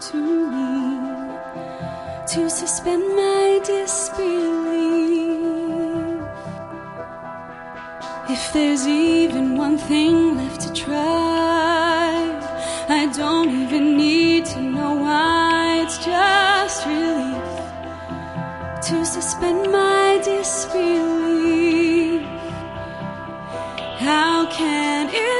to me to suspend my disbelief. If there's even one thing left to try, I don't even need to know why. It's just relief to suspend my disbelief. How can it